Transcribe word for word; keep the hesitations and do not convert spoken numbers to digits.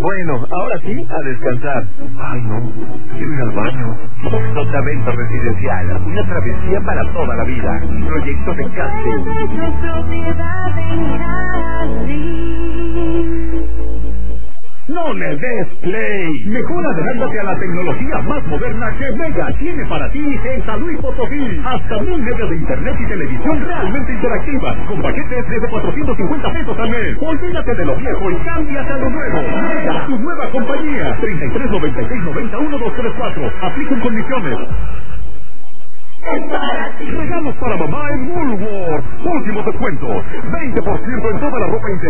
Bueno, ahora sí, a descansar. Ay, no, quiero ir al baño. Sotavento Residencial, una travesía para toda la vida. Un proyecto de Castel. No le des play. Mejor adelántate a la tecnología más moderna que Mega tiene para ti en San Luis Potosí. Hasta mil megas de internet y televisión realmente interactivas, con paquetes desde cuatrocientos cincuenta pesos al mes. Olvídate de lo viejo y cámbiate a lo nuevo. Mega, tu nueva compañía. treinta y tres noventa y seis noventa uno dos tres cuatro. Apliquen condiciones. Regalos para mamá en Woolworth. Últimos descuentos. veinte por ciento en toda la ropa interior.